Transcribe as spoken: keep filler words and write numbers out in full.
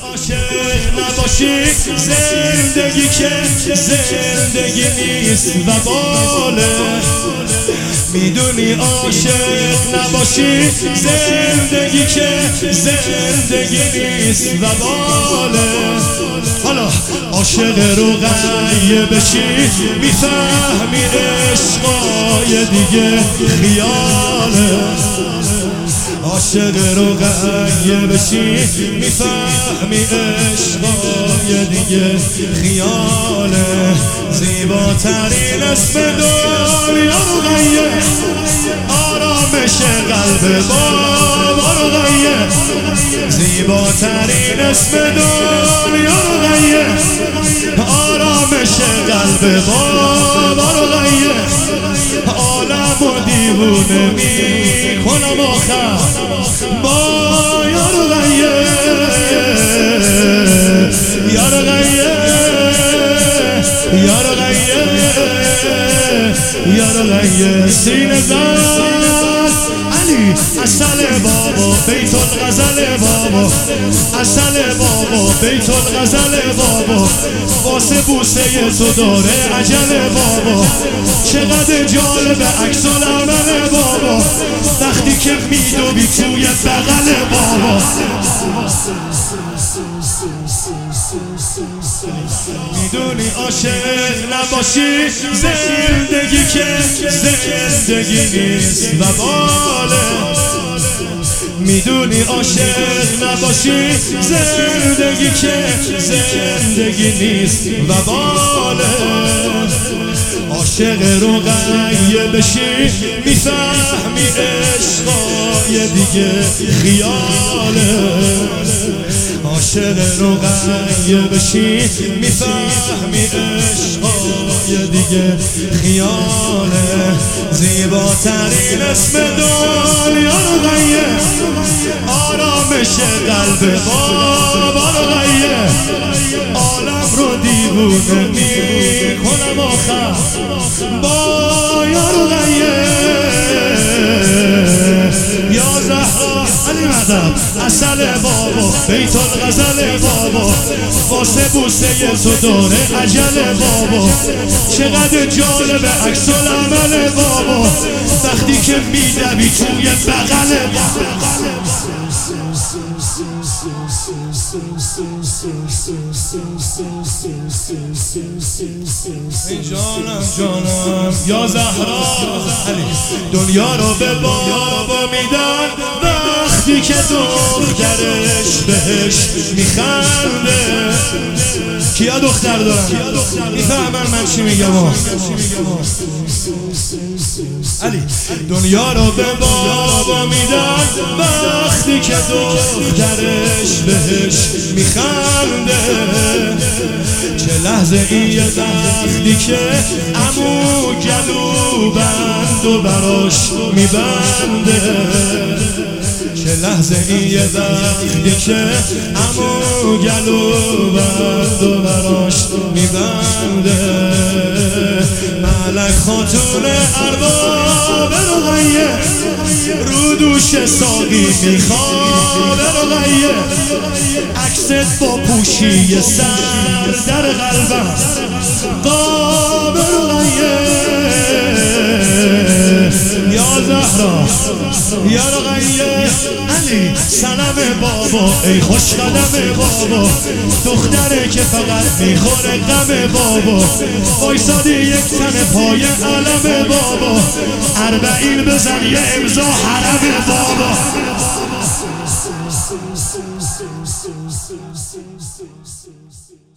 عاشق نباشی زندگی که زندگی نیست و باله. میدونی عاشق نباشی زندگی که زندگی نیست و باله. حالا عاشق رو غیه بشی میفهمی عشقای دیگه خیاله. عاشق رو غیه بشی میفهمی عشقای دیگه خیاله. زیباترین اسم دنیا رو غیه، آرامش قلب بابا رو غیه. زیباترین اسم دنیا رو غیه، آرامش قلب بابا رو غیه. عالم و دیوونه میکنم آخر با یار غیه، یار غیه، یار غیه، یار غیه. سینه زن علی اصل بابا بیت الغزل بابا، اصل بابا بیت الغزل بابا. واسه بوسه تو داره عجل بابا. چقدر جالب عکس العمل بابا وقتی که میدوی توی بغل بابا. میدونی عاشق نباشی زندگی که زندگی نیست و باله. میدونی عاشق نباشی زندگی که زندگی نیست و باله. عاشق رو غیه بشی میفهمی عشقای دیگه خیاله. عاشق رو غیه بشی میفهمی عشقای دیگه خیاله. زیباترین اسم دنیا رو غیه، آرامش قلب بابا رو غیه. عالم رو دیوونه میکنم آخر با یار غیه. یا زهرا علی مدد اصل بابا بیت الغزل بابا. واسه بوسه تو داره عجل بابا. چقدر جالب عکس العمل بابا وقتی که میدوی توی بغل بابا. ای جانم جانم یا زهرا علی، دنیا رو به بابا میدن وقتی که دخترش بهش میخنده. کیا دختر دارن؟ میفهمن من چی میگم علی. دنیا رو به بابا میدن وقتی که دخترش بهش میخنده. چه لحظه ایه وقتی که عمو گلو بند و براش میبنده. چه لحظه ایه وقتی که عمو گلو بند و براش میبنده. ملک خاتون ارباب رو غیه، رو دوش ساقی میخوابه رو غیه. عکست با پوشی سر در قلبم قابه رو غیه. یا زهرا یا غیه علی سلام بابا. ای خوش قدم بابا، دختره که فقط میخوره غم بابا. وایسادی یک تن پای علم بابا، اربعین بزن یه امضا حرم بابا.